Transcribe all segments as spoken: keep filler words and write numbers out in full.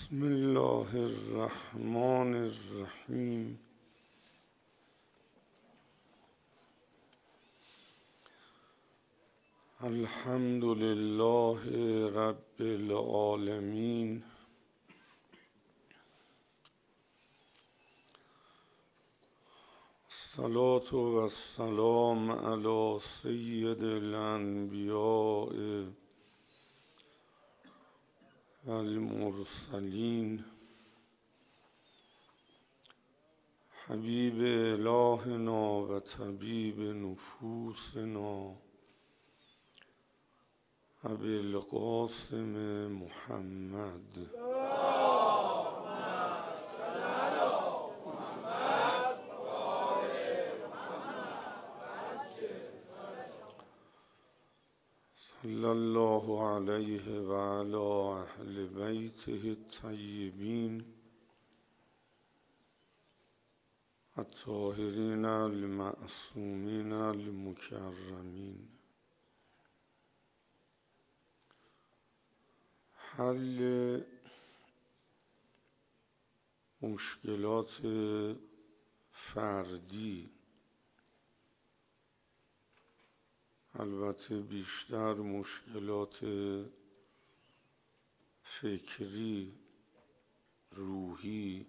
بسم الله الرحمن الرحیم. الحمد لله رب العالمین. الصلاة و السلام علی سید الانبیاء المرسلین حبیب الهنا و طبیب نفوسنا ابی القاسم محمد صلی الله علیه و علی اهل بیته الطیبین الطاهرین المعصومین المکرمین. حل مشکلات فردی، البته بیشتر مشکلات فکری، روحی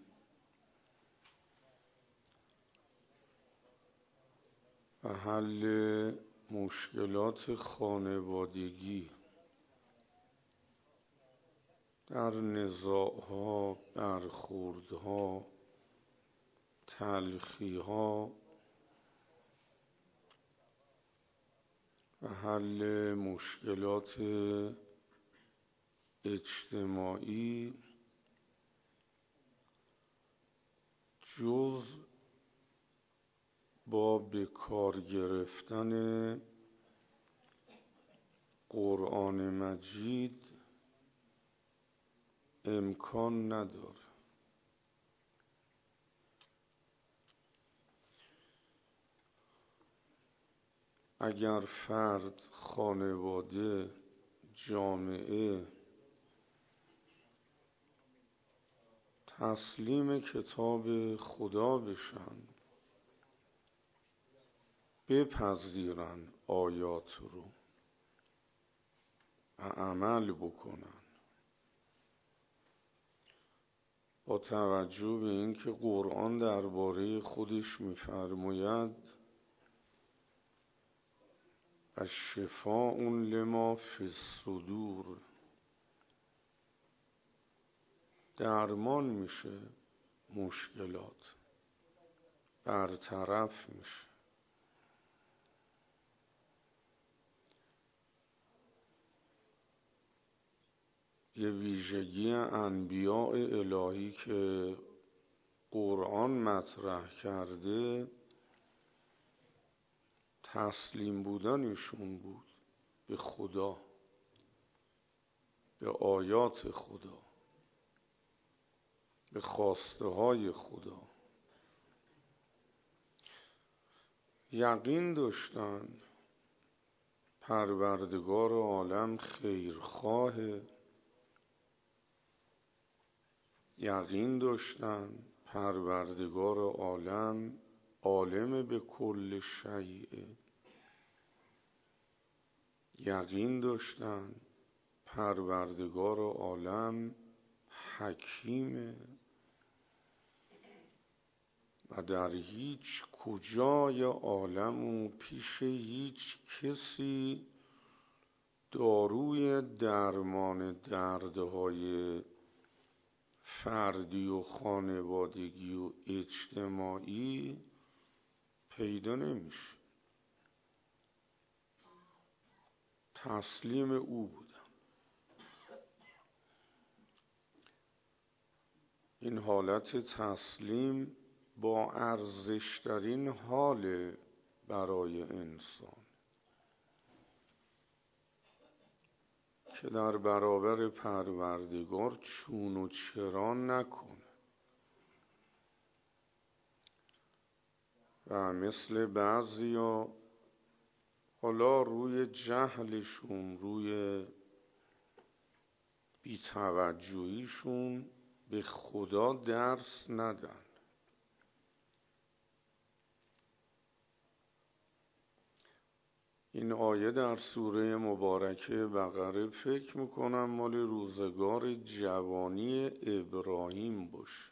و حل مشکلات خانوادگی در نزاع‌ها، برخوردها، تلخی‌ها و حل مشکلات اجتماعی جز با به کار گرفتن قرآن مجید امکان نداره. اگر فرد، خانواده، جامعه تسلیم کتاب خدا بشن، بپذیرن آیات رو و عمل بکنن با توجه به اینکه قرآن درباره خودش می‌فرماید الشفاء لما فی الصدور، درمان میشه، مشکلات برطرف میشه. یه ویژگی انبیاء الهی که قرآن مطرح کرده تسلیم بودنشون بود به خدا، به آیات خدا، به خواسته های خدا. یقین داشتن پروردگار عالم خیرخواهه، یقین داشتن پروردگار عالم عالم به کل شیء، یقین داشتن پروردگار عالم حکیمه و در هیچ کجای عالم و پیش هیچ کسی داروی درمان دردهای فردی و خانوادگی و اجتماعی پیدا نمیشه. تسلیم او بودن. این حالت تسلیم با ارزشترین حال برای انسان که در برابر پروردگار چون و چرا نکنه و مثل بعضیا حالا روی جهلشون، روی بی‌توجهیشون به خدا درس ندن. این آیه در سوره مبارکه بقره فکر میکنم مال روزگار جوانی ابراهیم باشه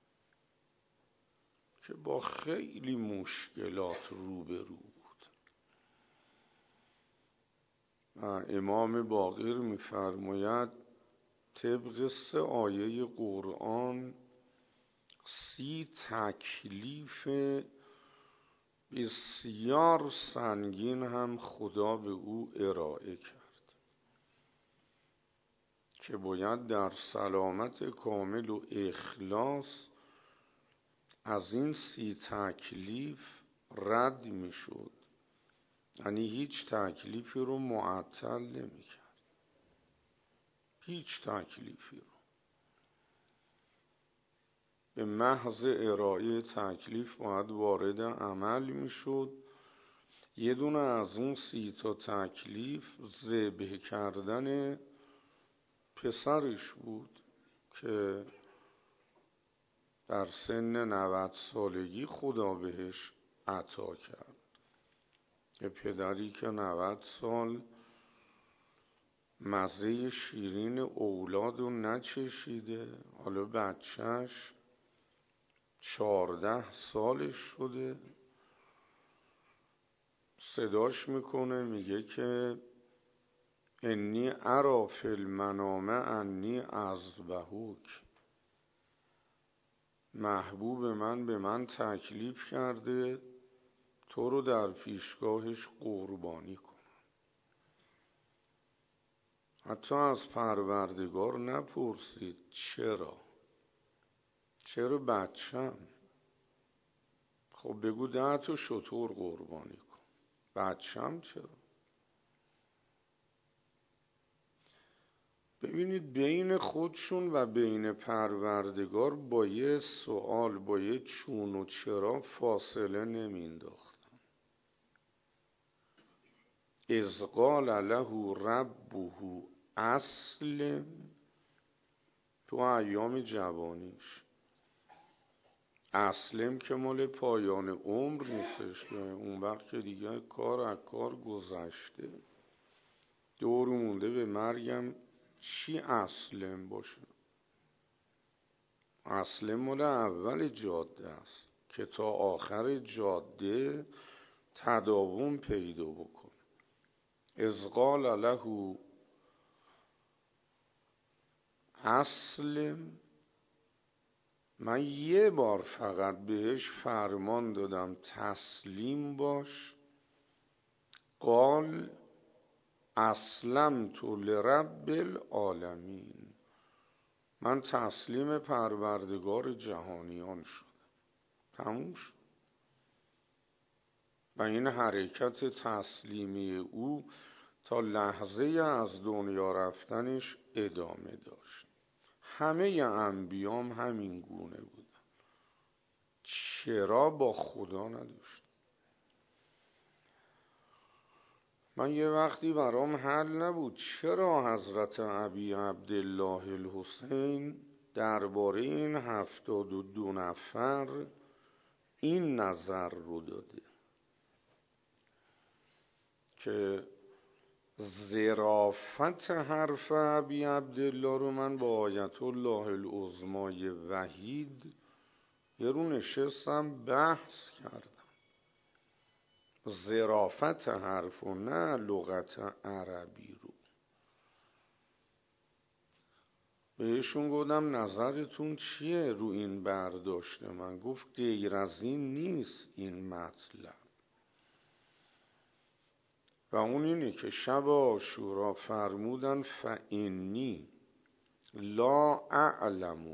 که با خیلی مشکلات روبرو بود. امام باقر میفرماید طبق سه آیه قرآن سی تکلیف بسیار سنگین هم خدا به او ارائه کرد که باید در سلامت کامل و اخلاص از این سی تکلیف رد می شد، یعنی هیچ تکلیفی رو معطل نمی کرد، هیچ تکلیفی رو. به محض ارائه تکلیف باید وارد عمل می شد. یه دونه از اون سی تا تکلیف ذبح کردن پسرش بود که در سن نود سالگی خدا بهش عطا کرد. یه پدری که نود سال مزه شیرین اولاد رو نچشیده، حالا بچهش چارده سالش شده، صداش میکنه میگه که انی ارا فی المنام انی اذبحک، محبوب من به من تکلیف کرده تو رو در پیشگاهش قربانی کنم. حتی از پروردگار نپرسید چرا چرا بچم؟ خب بگو ده تا شتر قربانی کن، بچم چرا؟ ببینید بین خودشون و بین پروردگار با یه سوال، با یه چون و چرا فاصله نمینداختن. اذ قال له ربه اسلم، تو ایام جوانیش. اسلم که مال پایان عمر نیستش، که اون وقت که دیگه کار از کار گذشته، دور مونده به مرگم چی اسلم باشه؟ اسلم مال اول جاده است که تا آخر جاده تداوم پیدا بکن. اذ قال له اسلم، من یه بار فقط بهش فرمان دادم تسلیم باش. قال اسلمت لرب العالمین، من تسلیم پروردگار جهانیان شدم. تموم شد. و این حرکت تسلیمی او تا لحظه از دنیا رفتنش ادامه داشت. همه انبیام همین گونه بودن. چرا با خدا نداشت؟ من یه وقتی برام حل نبود چرا حضرت ابی عبدالله الحسین درباره این هفتاد و دو نفر این نظر رو داده که ظرافت حرف ابی عبدالله رو من با آیت الله العظمای وحید یه رو نشستم بحث کردم. ظرافت حرف و نه لغت عربی رو بهشون گفتم نظرتون چیه رو این برداشت من؟ گفت غیر از این نیست این مطلب، و اون اینه که شب عاشورا فرمودن فانی لا اعلم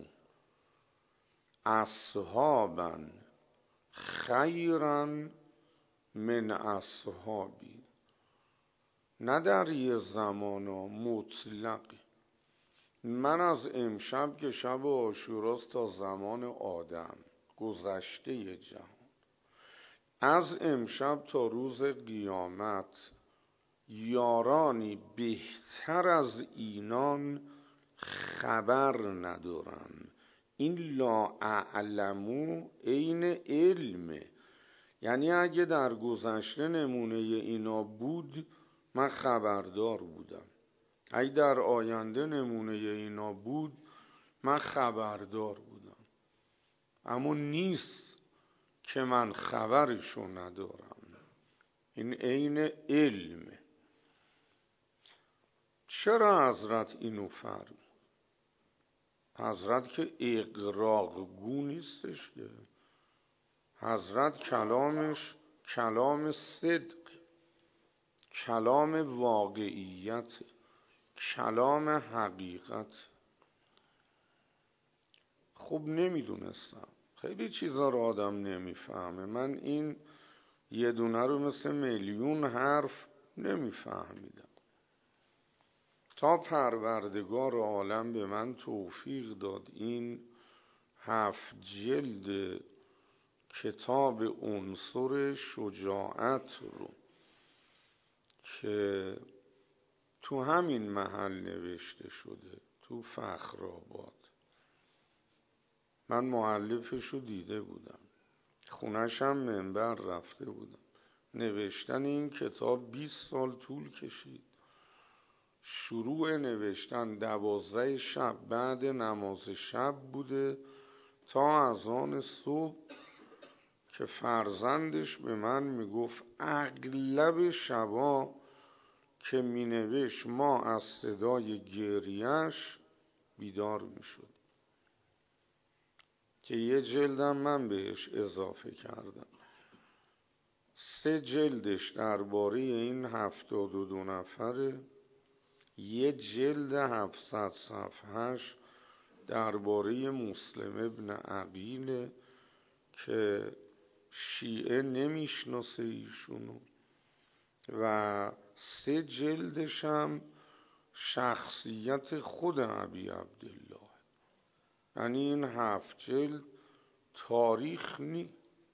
اصحابا خیرا من اصحابی. نه در یه زمانا مطلقی، من از امشب که شب عاشوراست تا زمان آدم گذشته جهان، از امشب تا روز قیامت یارانی بهتر از اینان خبر ندارن این لا اعلمو عین علمه، یعنی اگه در گذشته نمونه اینا بود من خبردار بودم، اگه در آینده نمونه اینا بود من خبردار بودم، اما نیست که من خبرشو ندارم. این عین علمه. چرا حضرت اینو فرمود؟ حضرت که اغراقگو نیستش که، حضرت کلامش کلام صدق، کلام واقعیت، کلام حقیقت. خب نمیدونستم، خیلی چیزا رو آدم نمیفهمه. من این یه دونه رو مثل میلیون حرف نمیفهمیدم تا پروردگار عالم به من توفیق داد این هفت جلد کتاب عنصر شجاعت رو که تو همین محل نوشته شده، تو فخرآباد. من مؤلفش رو دیده بودم، خونش هم منبر رفته بودم. نوشتن این کتاب بیست سال طول کشید. شروع نوشتن دوازده شب بعد نماز شب بوده تا اذان صبح که فرزندش به من میگفت اغلب شبا که مینوشت ما از صدای گریهش بیدار میشد، که یه جلدم من بهش اضافه کردم. سه جلدش درباره این هفتاد و دو نفره، یه جلد هفتصد صفحهش درباره مسلم ابن عقیل که شیعه نمیشناسه ایشونو، و سه جلدش هم شخصیت خود ابی عبدالله. یعنی این هفت جلد تاریخ نی،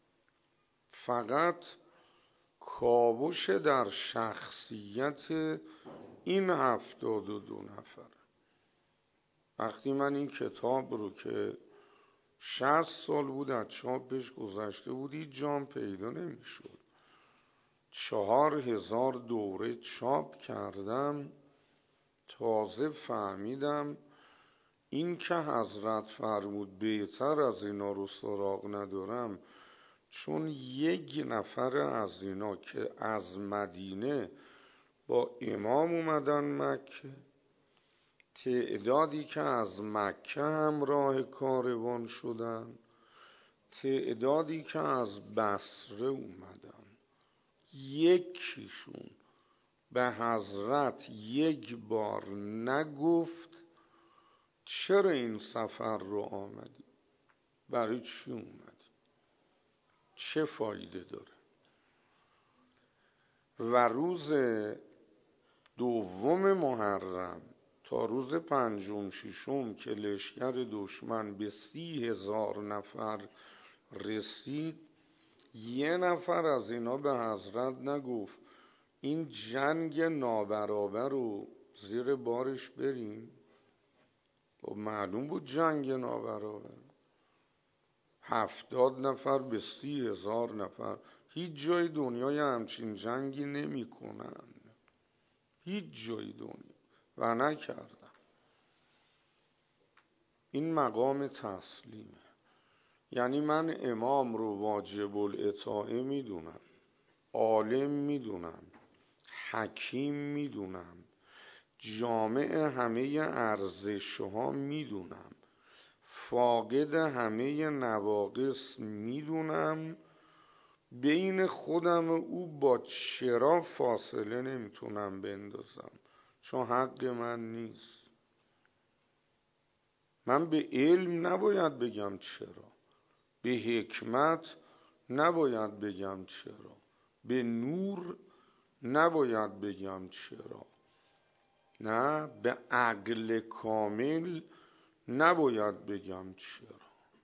فقط کاوش در شخصیت این هفتاد و دو نفر. وقتی من این کتاب رو که شصت سال بود از چاپش گذشته بود، هیچ جام پیدا نمی شد، چهار هزار دوره چاپ کردم، تازه فهمیدم این که حضرت فرمود بهتر از اینا رو سراغ ندارم، چون یک نفر از اینا که از مدینه با امام اومدن مکه، تعدادی که از مکه همراه کاروان شدن، تعدادی که از بصره اومدن، یکیشون به حضرت یک بار نگفت چرا این سفر رو آمدی، برای چی اومدی، چه فایده داره. و روز دوم محرم تا روز پنجم ششم که لشکر دشمن به سی هزار نفر رسید، یه نفر از اینا به حضرت نگفت این جنگ نابرابر رو زیر بارش بریم؟ و معلوم بود جنگ نابرابر. هفتاد نفر به سی هزار نفر، هیچ جای دنیای همچین جنگی نمی کنن، هیچ جای دنیا، و نکردن. این مقام تسلیمه. یعنی من امام رو واجب الاطاعه میدونم، عالم میدونم، حکیم میدونم، جامع همه ارزش‌ها میدونم، فاقد همه نواقص میدونم، بین خودم و او با چرا فاصله نمیتونم بندازم، چون حق من نیست. من به علم نباید بگم چرا، به حکمت نباید بگم چرا، به نور نباید بگم چرا، نه به عقل کامل نباید بگم چرا.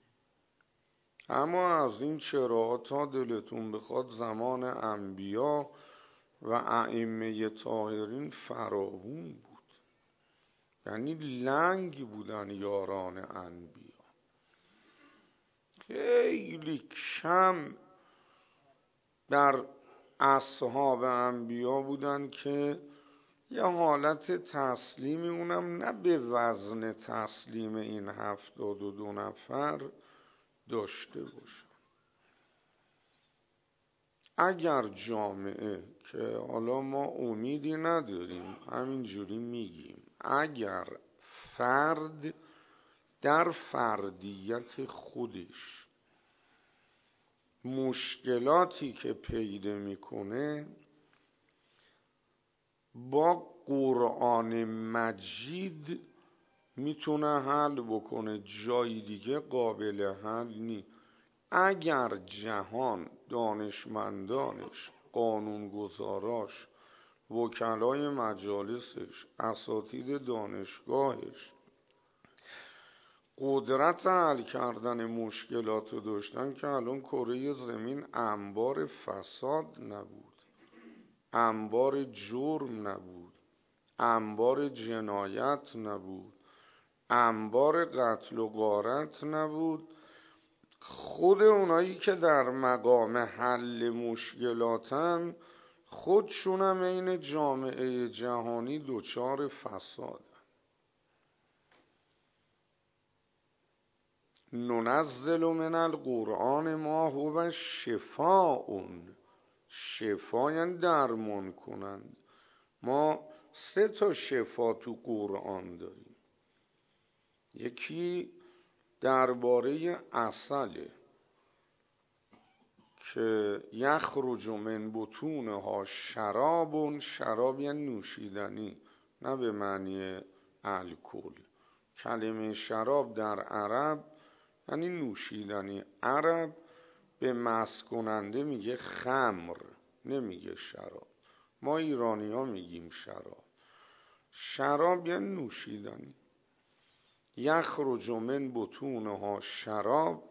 اما از این چرا تا دلتون بخواد زمان انبیا و ائمه طاهرین فراوون بود، یعنی لنگ بودن یاران انبیا. خیلی کم در اصحاب انبیا بودن که یه حالت تسلیمی، اونم نه به وزن تسلیم این هفتاد و دو نفر داشته باشن. اگر جامعه، که حالا ما امیدی نداریم همینجوری میگیم، اگر فرد در فردیت خودش مشکلاتی که پیدا میکنه با قرآن مجید میتونه حل بکنه، جای دیگه قابل حل نی. اگر جهان دانشمندانش، قانونگذاراش، وکلای مجالسش، اساتید دانشگاهش قدرت حل کردن مشکلات رو داشتن که الان کره زمین انبار فساد نبود، انبار جرم نبود، انبار جنایت نبود، انبار قتل و غارت نبود. خود اونایی که در مقام حل مشکلاتن خودشون هم این جامعه جهانی دوچار فساد. ننزل من القرآن ما هو شفاء، شفا یعنی درمان کنند. ما سه تا شفا تو قرآن داریم. یکی درباره عسله که یخرج من بطونها شراب، شراب یعنی نوشیدنی، نه به معنی الکل. کلمه شراب در عرب یعنی نوشیدنی. عرب به مست کننده میگه خمر، نمیگه شراب. ما ایرانی ها میگیم شراب. شراب یعنی نوشیدنی. یخرج من بطونها شراب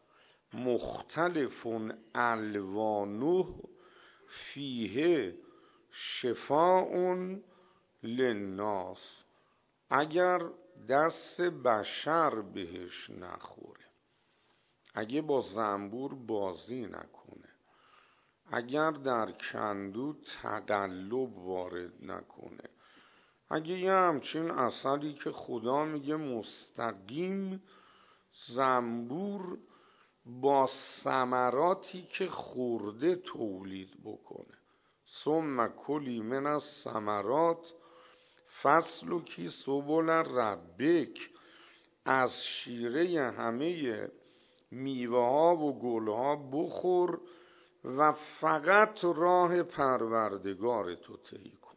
مختلف الوانه فیه شفاء للناس. اگر دست بشر بهش نخوره، اگه با زنبور بازی نکنه، اگر در کندو تقلب وارد نکنه، اگه یه همچین عسلی که خدا میگه مستقیم زنبور با ثمراتی که خورده تولید بکنه، ثم کلی من الثمرات فسلکی سبل ربک، از شیره همه میوه ها و گل ها بخور و فقط راه پروردگار تو طی کن.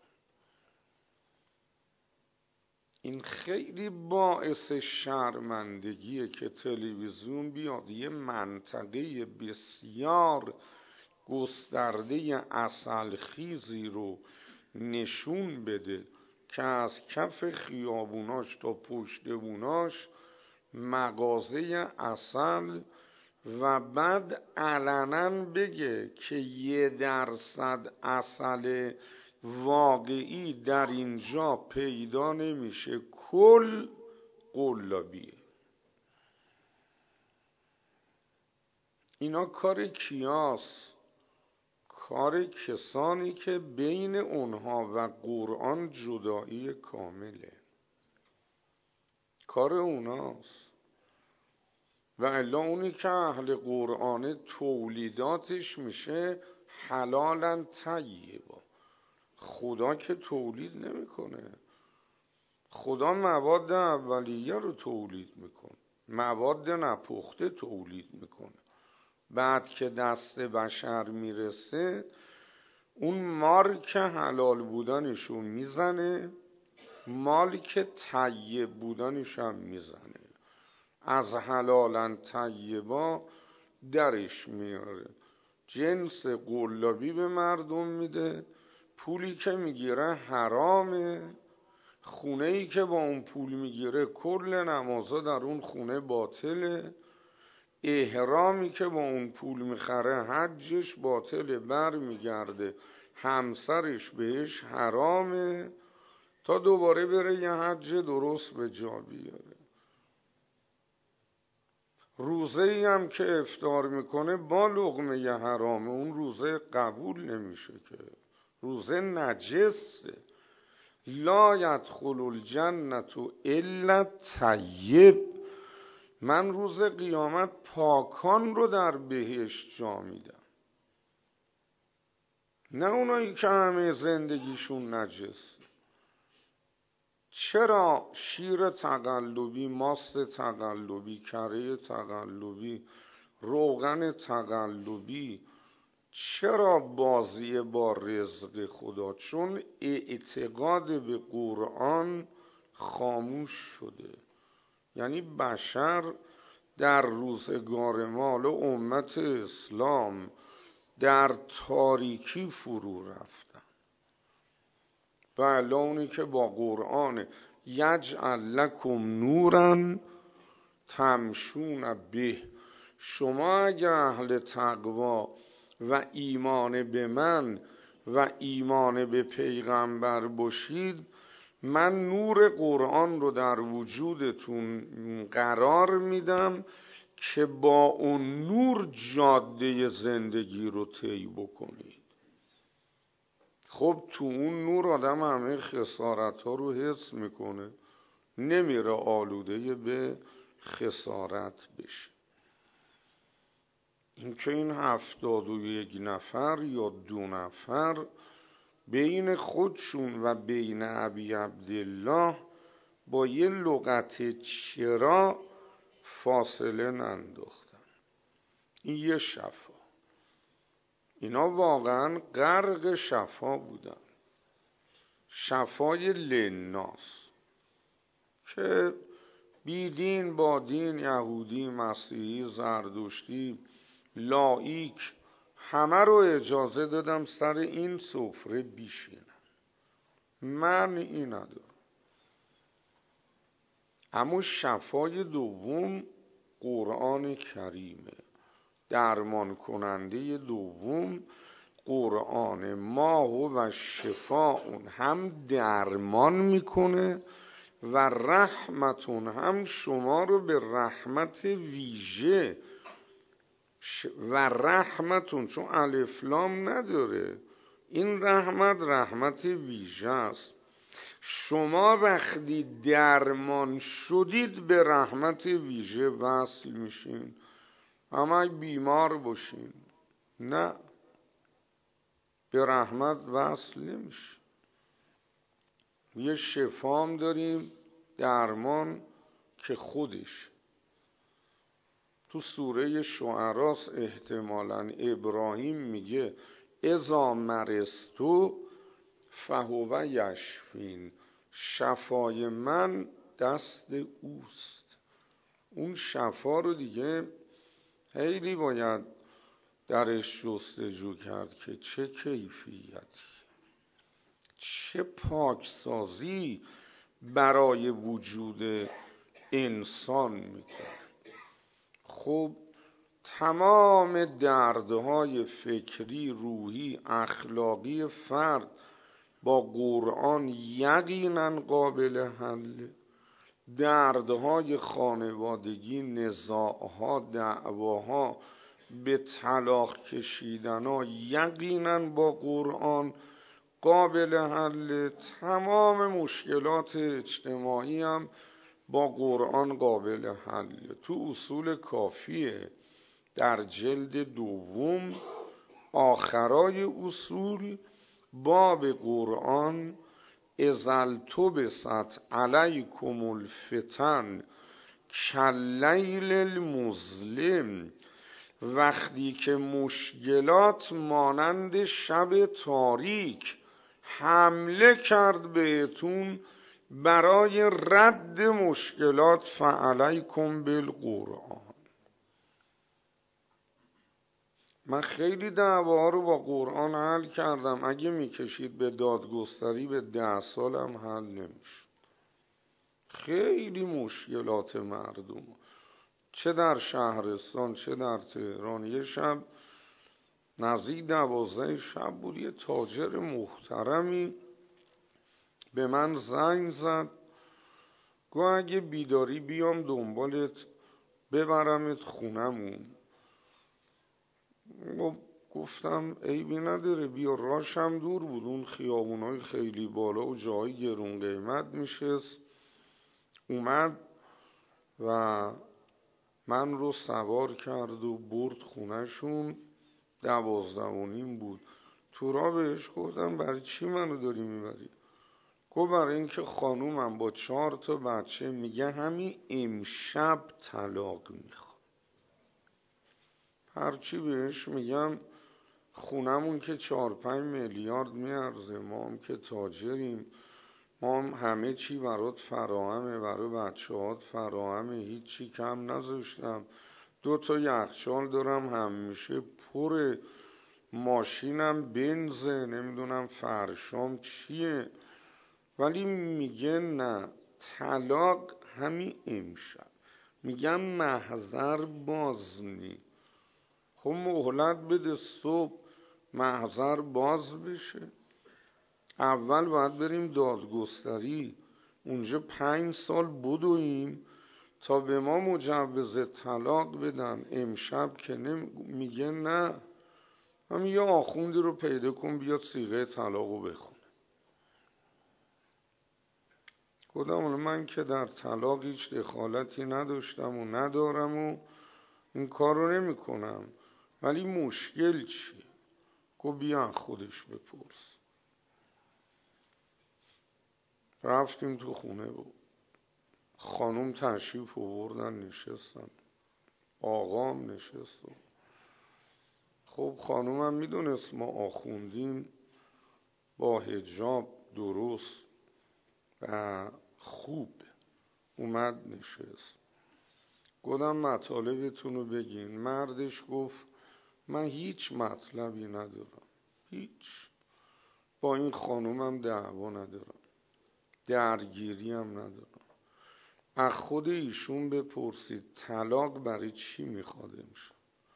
این خیلی باعث شرمندگیه که تلویزیون بیاد یه منطقه بسیار گسترده عسل خیزی رو نشون بده که از کف خیابوناش تا پشت بوناش مغازه عسل، و بعد علنا بگه که یه درصد عسل واقعی در اینجا پیدا نمیشه، کل قلابیه. اینا کار کیاس؟ کار کسانی که بین اونها و قرآن جدایی کامله، کار اوناست. و الا اونی که اهل قرآن تولیداتش میشه حلالا طیبا. خدا که تولید نمیکنه، خدا مواد اولیه رو تولید میکنه، مواد نپخته تولید میکنه. بعد که دست بشر میرسه اون مارک حلال بودنشو میزنه، مالک طیب بودنش هم میزنه، از حلالا طیبا درش میاره، جنس قلابی به مردم میده، پولی که میگیره حرامه، خونه‌ای که با اون پول میگیره کل نمازا در اون خونه باطله، احرامی که با اون پول میخره حجش باطله، بر میگرده همسرش بهش حرامه تا دوباره بره یه حج درست به جا بیاره. روزه ای هم که افطار میکنه با لقمه حرامه، اون روزه قبول نمیشه که، روزه نجسه. لا یدخل الجنة الا الطیب، من روز قیامت پاکان رو در بهشت جا میدم، نه اونایی که همه زندگیشون نجس. چرا شیر تقلبی، ماست تقلبی، کره تقلبی، روغن تقلبی، چرا بازی با رزق خدا؟ چون اعتقاد به قرآن خاموش شده. یعنی بشر در روزگار مال و امت اسلام در تاریکی فرو رفتن. بله، اونی که با قرآن یجعل لکم نورا تمشون به، شما اگه اهل تقوا و ایمان به من و ایمان به پیغمبر باشید، من نور قرآن رو در وجودتون قرار میدم که با اون نور جاده زندگی رو طی بکنید. خب تو اون نور آدم همه خسارت ها رو حس میکنه، نمیره آلوده به خسارت بشه. این که این هفتاد و یک نفر یا دو نفر بین خودشون و بین ابی عبدالله با یه لغت چرا فاصله ننداختن، این یه شفا. اینا واقعا غرق شفا بودن، شفای لناس، که بیدین با دین، یهودی، مسیحی، زردشتی، لایک، همه رو اجازه دادم سر این سفره بیشینن، من این ندارم. اما شفای دوم قرآن کریمه، درمان کننده دوم قرآن ما و شفاء، هم درمان میکنه و رحمتون، هم شما رو به رحمت ویژه و رحمتون، چون الف لام نداره، این رحمت رحمت ویژه است. شما وقتی درمان شدید به رحمت ویژه وصل میشین. اما بیمار باشین نه، به رحمت وصل نمیشه. یه شفام داریم، درمان که خودش تو سوره شعراست، احتمالاً ابراهیم میگه اذا مرضتو فهو یشفین، شفای من دست اوست. اون شفا رو دیگه خیلی باید درش جستجو کرد که چه کیفیتی، چه پاکسازی برای وجود انسان میکنه. خب تمام دردهای فکری، روحی، اخلاقی فرد با قرآن یقینا قابل حل. دردهای خانوادگی، نزاعها، دعواها، به طلاق کشیدنها یقینا با قرآن قابل حل. تمام مشکلات اجتماعی هم با قرآن قابل حل. تو اصول کافیه در جلد دوم آخرای اصول باب قرآن اذا التبست علیکم الفتن کاللیل المظلم، وقتی که مشکلات مانند شب تاریک حمله کرد بهتون برای رد مشکلات، فعلیکم بالقرآن. من خیلی دعوا رو با قرآن حل کردم، اگه میکشید به دادگستری به ده سالم حل نمیشه. خیلی مشکلات مردم، چه در شهرستان چه در تهران. یه شب نزدیک دوازده شب بود، یه تاجر محترمی به من زنگ زد، گفت اگه بیداری بیام دنبالت ببرمت خونمون. گفتم عیبی نداره، بیا. راشم دور بود، اون خیابونای خیلی بالا و جای گرون قیمت میشست. اومد و من رو سوار کرد و برد خونهشون. دوازده و نیم بود. تو راه بهش گفتم برای چی منو داری میبری؟ گفت برای اینکه خانومم با چهار تا بچه میگه همین امشب طلاق میخواد. هرچی بهش میگم خونمون که چهار پنج میلیارد میارزه، ما هم که تاجریم، ما هم همه چی برات فراهمه، برای بچه هات فراهمه، هیچی کم نذاشتم. دو تا یخچال دارم همیشه پره، ماشینم بنزه، نمیدونم فرشام چیه. ولی میگه نه، طلاق همین امشب. میگم محضر باز نی. خب مهلت بده، صبح محضر باز بشه. اول باید بریم دادگستری، اونجا پنج سال بدویم تا به ما مجوز طلاق بدن. امشب که میگه نه. هم یه آخوندی رو پیدا کن بیاد صیغه طلاقو بخونه. خودم من که در طلاق هیچ دخالتی نداشتم و ندارم و این کار رو نمی کنم. ولی مشکل چیه؟ گفت بیا خودش بپرس. رفتیم تو خونه بود. خانوم تشریف آوردن نشستن، آقام نشست. خب خانومم میدونست ما آخوندیم، با حجاب درست و خوب اومد نشست. گفتم مطالبتون رو بگین. مردش گفت من هیچ مطلبی ندارم، هیچ. با این خانومم دعوا ندارم، درگیری هم ندارم. از خود ایشون بپرسید طلاق برای چی میخواد امشب.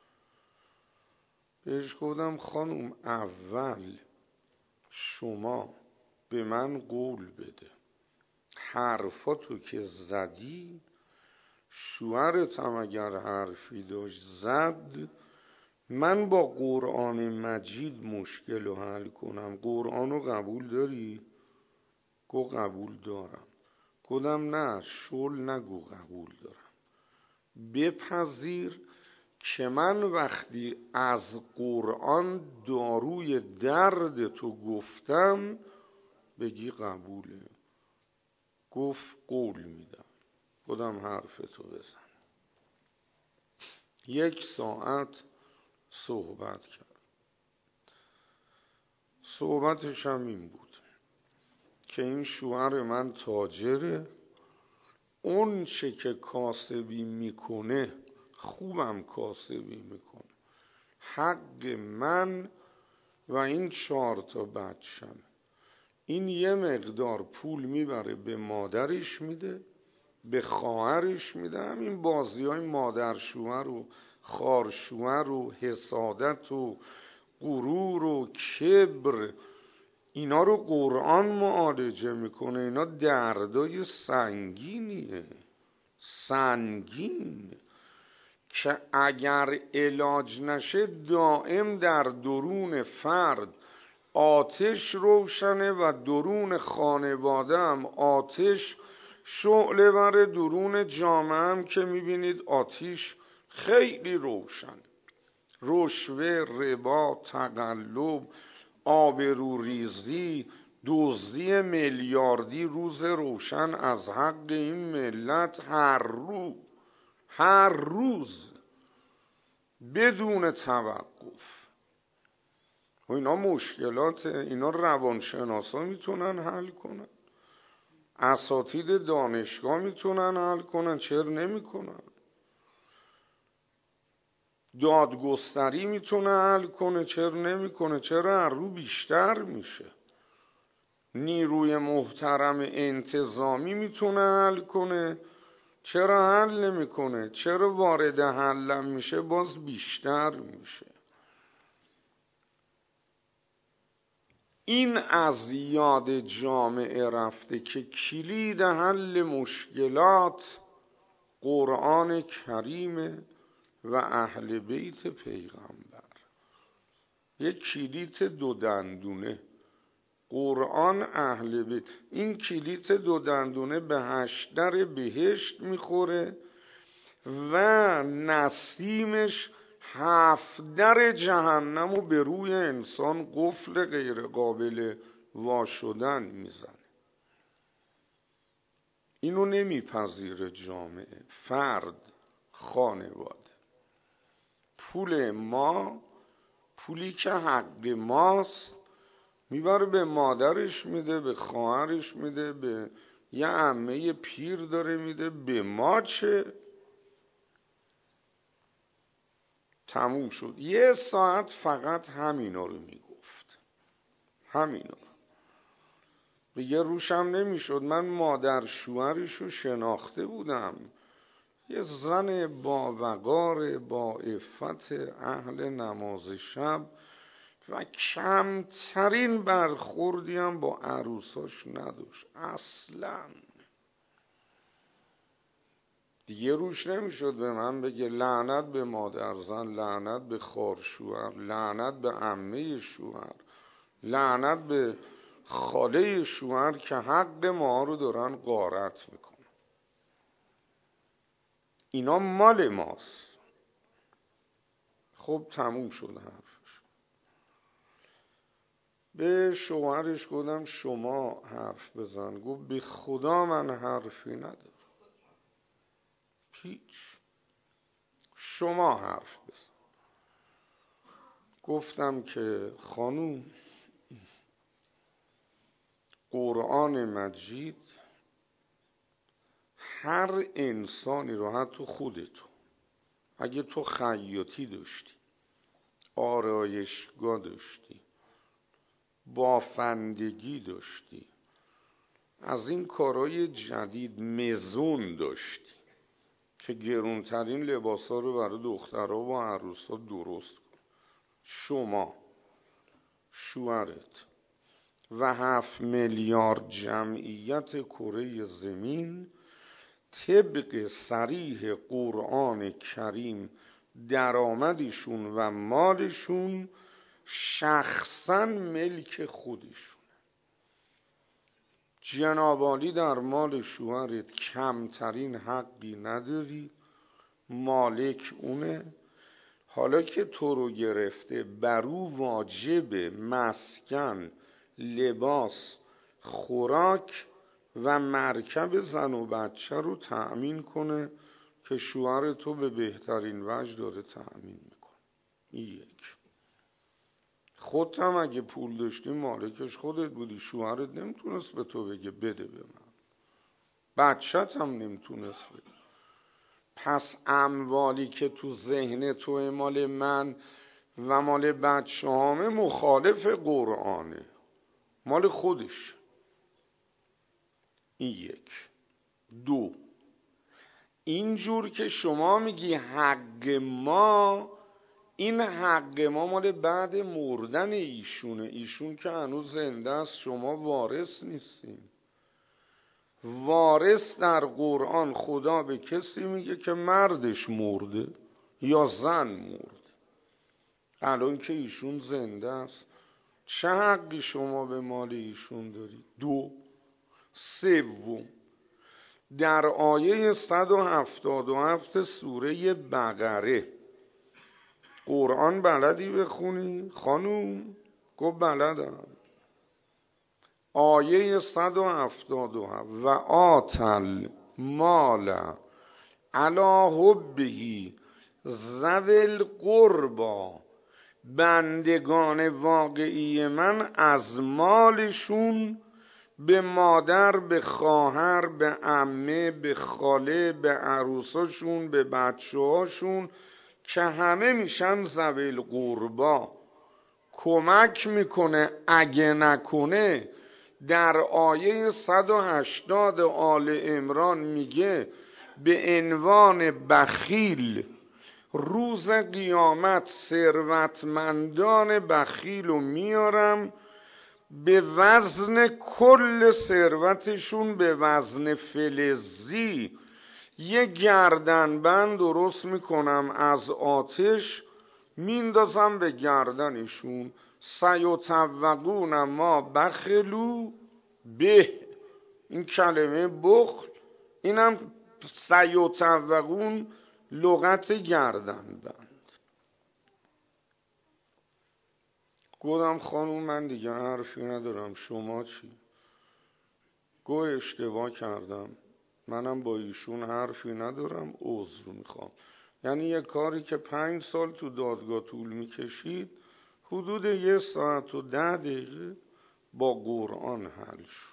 بهش گفتم خانوم اول شما به من قول بده، حرفاتو که زدی، شوهرتم اگر حرفی داشت زد، من با قرآن مجید مشکل رو حل کنم. قرآن رو قبول داری؟ گو قبول دارم. گفتم نه شل نگو قبول دارم، بپذیر که من وقتی از قرآن داروی درد تو گفتم بگی قبوله. گفت قول میدم. خودم حرف تو بزن. یک ساعت صحبت کرد. صحبتش هم این بود که این شوهر من تاجره، اون چه که کاسبی میکنه خوبم کاسبی میکنه، حق من و این چهار تا بچم. این یه مقدار پول میبره به مادرش میده، به خواهرش میده. همین بازی های مادر شوهر و خار شوهر و حسادت و غرور و کبر، اینا رو قرآن معالجه میکنه. اینا دردای سنگینیه، سنگین، که اگر علاج نشه دائم در درون فرد آتش روشنه و درون خانواده هم آتش شعله وره، درون جامعه هم که میبینید آتش خیلی روشن. رشوه، ربا، تقلب، آبروریزی، دزدی میلیاردی روز روشن از حق این ملت هر روز هر روز بدون توقف. و اینا مشکلات، اینا روانشناسا میتونن حل کنن، اساتید دانشگاه میتونن حل کنن، چرا نمیکنن؟ دادگستری میتونه حل کنه، چرا نمیکنه؟ چرا هر رو بیشتر میشه؟ نیروی محترم انتظامی میتونه حل کنه، چرا حل نمیکنه؟ چرا وارد حل میشه باز بیشتر میشه؟ این از یاد جامعه رفته که کلید حل مشکلات قرآن کریم و اهل بیت پیغمبر. یک کلیت دو دندونه، قرآن اهل بیت. این کلیت دو دندونه به هشت در بهشت میخوره و نسیمش هفت در جهنم و به روی انسان قفل غیر قابل وا شدن میزنه. اینو نمیپذیره جامعه، فرد، خانواده. پول ما، پولی که حق ماست، میبره به مادرش میده، به خواهرش میده، به یه عمه پیر داره میده، به ما چه؟ تموم شد. یه ساعت فقط همینا رو میگفت، همینا. یه روشم نمیشد. من مادر شوهرش رو شناخته بودم، یه زن با وقار، با عفت، اهل نماز شب و کمترین برخوردی هم با عروساش نداشت اصلا. دیگه روش نمیشد به من بگه لعنت به مادر زن، لعنت به خار شوهر، لعنت به عمه شوهر، لعنت به خاله شوهر که حق ما رو دارن غارت میکنن. اینا مال ماست. خب تموم شد حرفش. به شوهرش گفتم شما حرف بزن. گفت به خدا من حرفی ندارم، هیچ، شما حرف بزن. گفتم که خانوم، قرآن مجید هر انسانی رو، حتی خودتو، اگه تو خیاطی داشتی، آرایشگاه داشتی، بافندگی داشتی، از این کارهای جدید مزون داشتی که گرونترین لباسا رو برای دخترها و عروسا درست کن، شما، شوهرت و هفت میلیارد جمعیت کره زمین طبق صریح قرآن کریم درآمدشون و مالشون شخصا ملک خودشون. جنابالی در مال شوهرت کمترین حقی نداری، مالک اونه. حالا که تو رو گرفته، برو واجب مسکن، لباس، خوراک و مرکب زن و بچه رو تأمین کنه که شوهر تو به بهترین وجه داره تأمین میکنه. این یک. خودت هم اگه پول داشتی مالکش خودت بودی، شوهرت نمیتونست به تو بگه بده به من، بچت هم نمیتونست بده. پس اموالی که تو ذهن تو مال من و مال بچه همه مخالف قرآنه، مال خودش. این یک. دو، اینجور که شما میگی حق ما، این حق ما مال بعد مردن ایشونه. ایشون که هنوز زنده است، شما وارث نیستین. وارث در قرآن خدا به کسی میگه که مردش مرده یا زن مرده. الان که ایشون زنده است، چه حقی شما به مال ایشون داری؟ دو. سوم، در آیه صد و هفتاد و هفت سوره بقره، قرآن بلدی بخونی خانوم؟ گفت بلدم. آیه صد و هفتاد و هفت و آتل مال علی حبه ذوی القربا، بندگان واقعی من از مالشون به مادر، به خواهر، به عمه، به خاله، به عروساشون، به بچه هاشون که همه میشن ذوی القربا کمک میکنه. اگه نکنه در آیه صد و هشتاد آل عمران میگه به عنوان بخیل روز قیامت ثروتمندان بخیل رو میارم، به وزن کل ثروتشون، به وزن فلزی یه گردنبند درست میکنم از آتش میندازم به گردنشون، سیطوقون ما بخلو به. این کلمه بخل اینم سیطوقون لغت گردنبند. گفتم خانوم من دیگه حرفی ندارم، شما چی؟ گو اشتباه کردم، منم با ایشون حرفی ندارم، عذر میخوام. یعنی یه کاری که پنج سال تو دادگاه طول میکشید حدود یه ساعت و ده دقیقه با قرآن حل شد.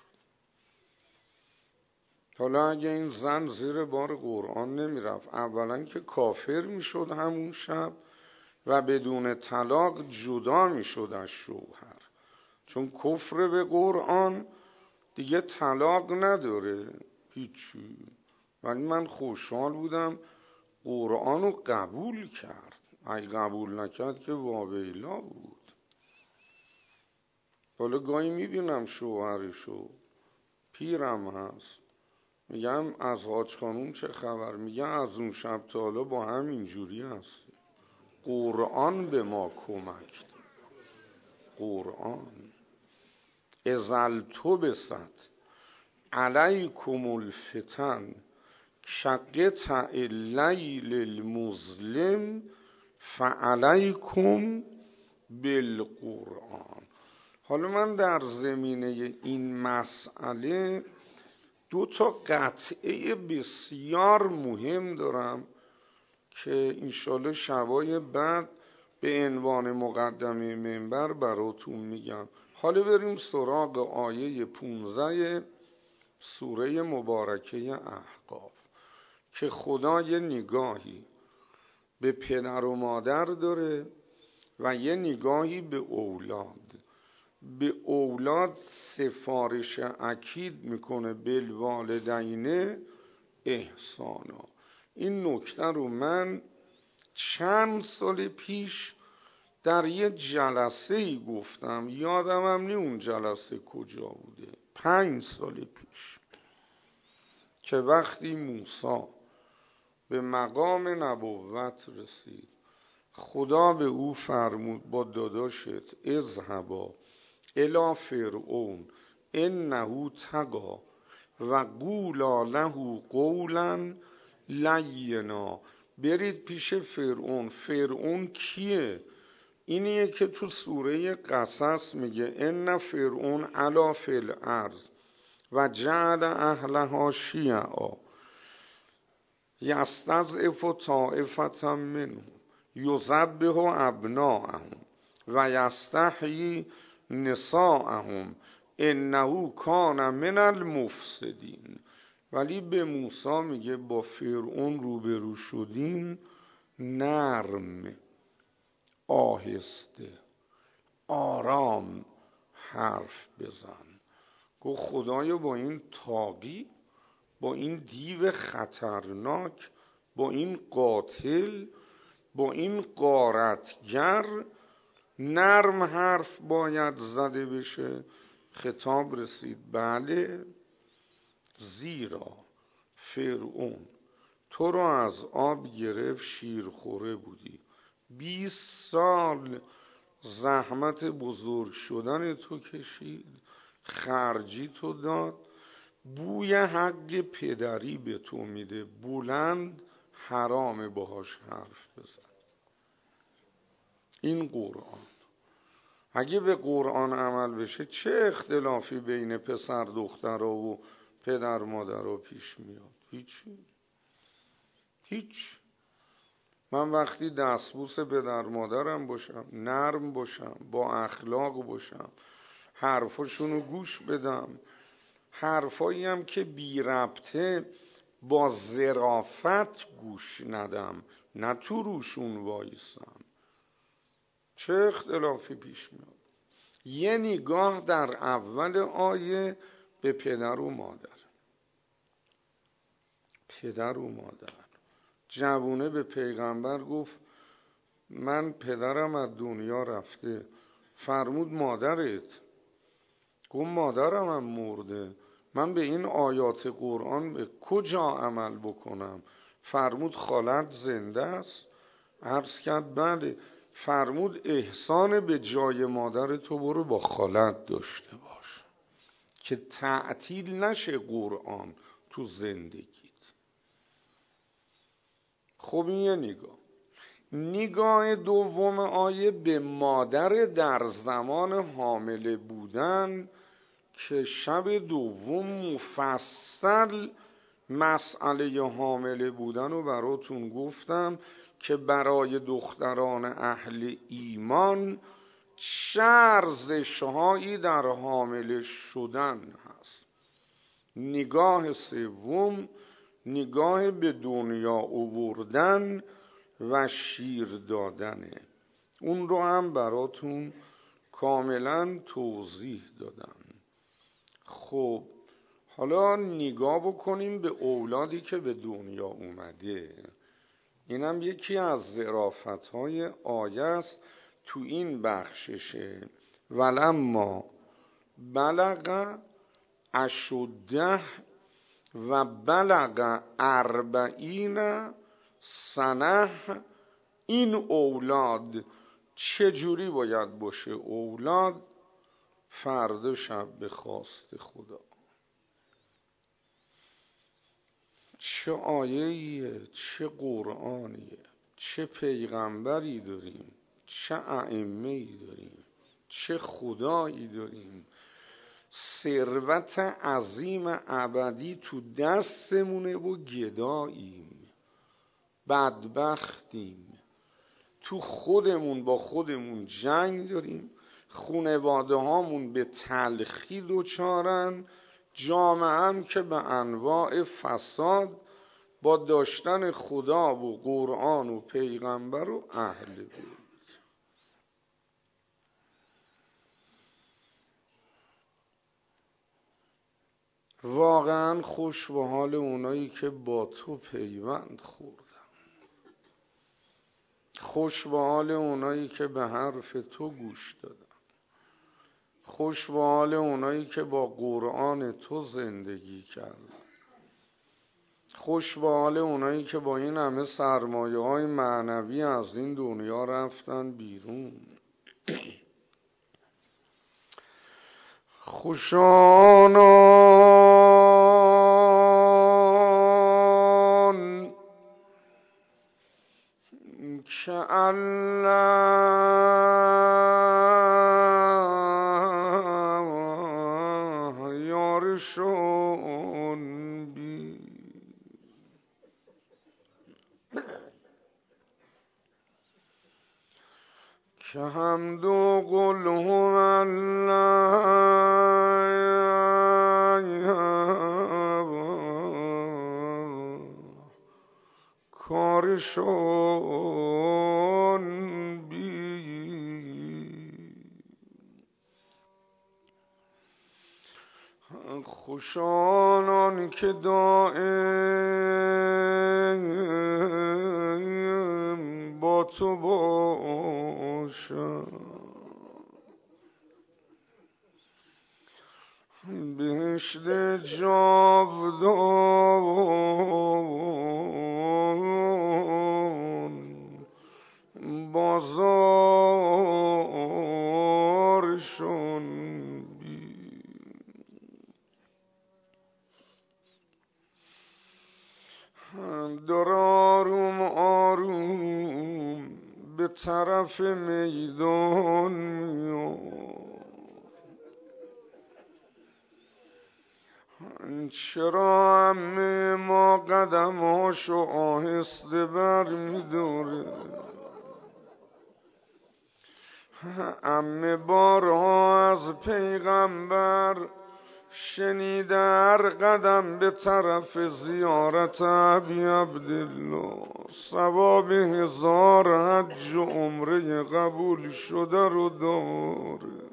حالا اگه این زن زیر بار قرآن نمیرفت، اولا که کافر میشد همون شب و بدون طلاق جدا میشد از شوهر، چون کفر به قرآن دیگه طلاق نداره هیچی. ولی من خوشحال بودم قرآن رو قبول کرد، اگه قبول نکرد که واویلا بود. حالا گاهی میبینم شوهرشو، پیرم هست، میگم از حاج خانوم چه خبر؟ میگم از اون شب تا حالا با هم اینجوری هست. قرآن به ما کمک داد. قرآن ازل تو بست علیکم الفتن شقطع اللیل المظلم فعلیکم بالقرآن. حالا من در زمینه این مسئله دو تا قطعه بسیار مهم دارم که انشالله شبای بعد به عنوان مقدمه منبر براتون میگم. حالا بریم سراغ آیه پونزده سوره مبارکه احقاف که خدا یه نگاهی به پدر و مادر داره و یه نگاهی به اولاد. به اولاد سفارش اکید میکنه بالوالدین احسانا. این نکته رو من چند سال پیش در یه جلسه ای گفتم، یادم هم نی اون جلسه کجا بوده، پنج سال پیش، که وقتی موسی به مقام نبوت رسید خدا به او فرمود با داداشت اذهبا الی فرعون انه طغی و قولا له قولا لینا. برید پیش فرعون. فرعون کیه؟ اینیه که تو سوره قصص میگه ان فرعون علا فی الارض و جعل اهلها شیعا یستضعف طائفة منهم یذبح ابناءهم و یستحیی نساءهم انه کان من المفسدین. ولی به موسی میگه با فرعون روبرو شدین نرم، آهسته، آرام حرف بزن. گو خدایا با این طاغی، با این دیو خطرناک، با این قاتل، با این غارتگر نرم حرف باید زده بشه. خطاب رسید بله، زیرا فرعون تو رو از آب گرفت، شیر خوره بودی، بیست سال زحمت بزرگ شدن تو کشید، خرجی تو داد، بوی حق پدری به تو میده، بلند حرام باهاش حرف بزن. این قرآن. اگه به قرآن عمل بشه چه اختلافی بین پسر دخترها و پدر مادرها پیش میاد؟ هیچی. هیچ. من وقتی دستبوس پدر مادرم باشم، نرم باشم، با اخلاق باشم، حرفاشونو گوش بدم، حرفایی هم که بی ربطه با ظرافت گوش ندم، نه تو روشون وایسم، چه اختلافی پیش میاد؟ یه نگاه در اول آیه به پدر و مادر. پدر و مادر. جوونه به پیغمبر گفت من پدرم از دنیا رفته. فرمود مادرت؟ گفت مادرم هم مرده. من به این آیات قرآن به کجا عمل بکنم؟ فرمود خالت زنده است. عرض کرد بله. فرمود احسان به جای مادر تو برو با خالت داشته باش که تعطیل نشه قرآن تو زندگیت. خب این یه نگاه. نگاه دوم آیه به مادر در زمان حامله بودن که شب دوم مفصل مسئله حامله بودن رو براتون گفتم که برای دختران اهل ایمان چه ارزش‌هایی در حامله شدن هست. نگاه سوم نگاه به دنیا آوردن و شیر دادنه. اون رو هم براتون کاملا توضیح دادم. خب حالا نگاه بکنیم به اولادی که به دنیا اومده. اینم یکی از ظرافت‌های آیه است تو این بخششه. ولما بلغ اشده و بلغ اربعین سنه. این اولاد چجوری باید باشه؟ اولاد فردا شب به خواست خدا. چه آیه‌ایه، چه قرآنیه، چه پیغمبری داریم، چه ائمه‌ای داریم، چه خدایی داریم. ثروت عظیم ابدی تو دستمونه و گداییم، بدبختیم، تو خودمون با خودمون جنگ داریم، خونواده هامون به تلخی دوچارن، جامعه هم که به انواع فساد با داشتن خدا و قرآن و پیغمبر و اهل بیت. واقعا خوش به حال اونایی که با تو پیوند خوردن، خوش به حال اونایی که به حرف تو گوش دادن، خوش به حال اونایی که با قرآن تو زندگی کردن، خوش به حال اونایی که با این همه سرمایه های معنوی از این دنیا رفتن بیرون. خوشانان که الله یارشون بی. که حمد و قل هو کارشون بی. خوشانان که دائم با تو باشن، بهشت جاودان بازارشون بی. در آروم آروم به طرف میدان میاد. چرا همه ما قدماشو آهسته بر میداره؟ همه بارها از پیغمبر شنیده هر قدم به طرف زیارت ابی عبدالله ثواب هزار حج و عمره قبول شده رو داره.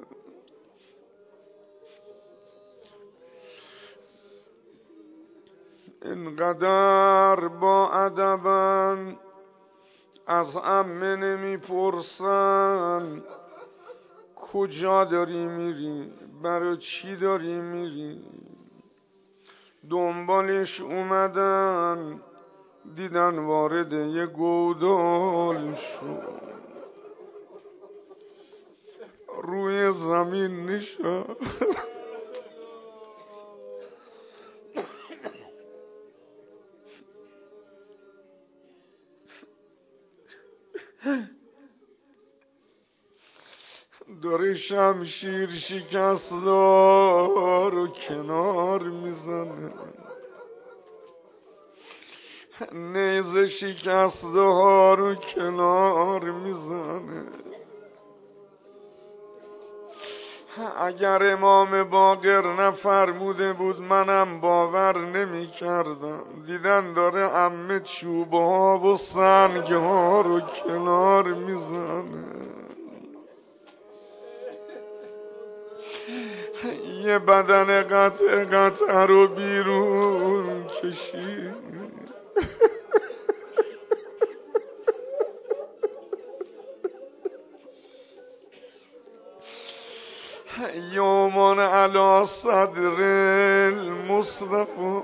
اینقدر با ادبن از عمه نمیپرسن کجا داری میری، برای چی داری میری. دنبالش اومدن دیدن وارد یه گودال شد، روی زمین نشست. داره شمشیر شکستا رو کنار میزنه، نیزه شکسته ها رو کنار میزنه. اگر امام باقر نفرموده بود منم باور نمی کردم. دیدن داره عمه چوبه ها و سنگ ها رو کنار میزنه، یه بدن قطع قطع رو بیرون کشید. یومان علی صدر المصطفى،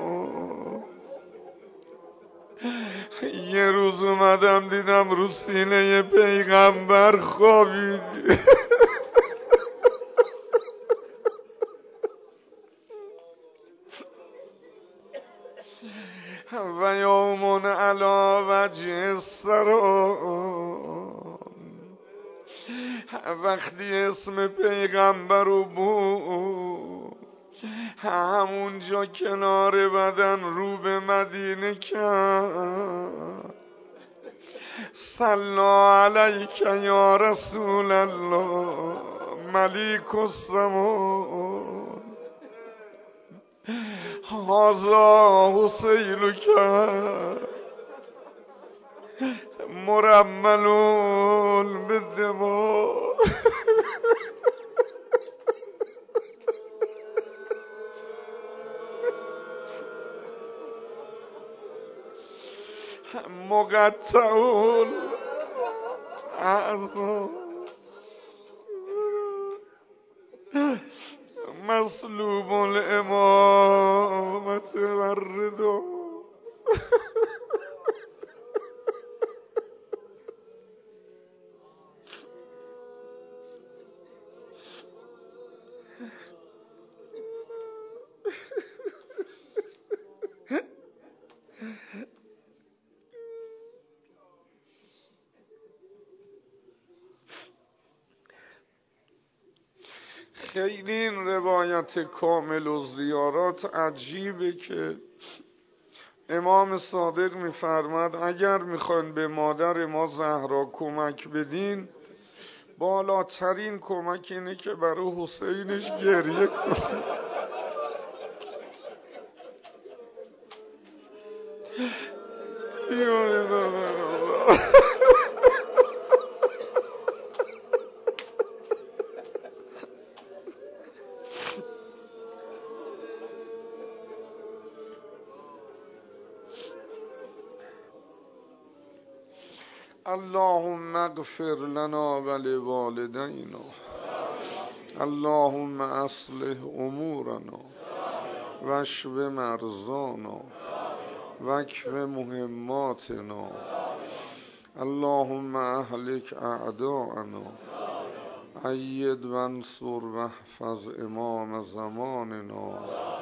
یه روز اومدم دیدم رو سینه پیغمبر خوابیدی. و یومون علا وجه السرام، وقتی اسم پیغمبر رو بود همونجا کنار بدن رو به مدینه کرد. صلا علیک یا رسول الله ملیک السما، هذا حسینک مرمل بالدماء. مقطع الاعضاء مسلوب الامامة والرضا. خیلی این روایت کامل و زیارات عجیبه که امام صادق میفرماد اگر میخواین به مادر ما زهرا کمک بدین بالاترین کمک اینه که برای حسینش گریه کنید. اللهم اغفر لنا ولوالدينا، اللهم اصلح امورنا واشف مرضانا واکف مهماتنا، اللهم اهلك اعداءنا، اید وانصر واحفظ امام زماننا.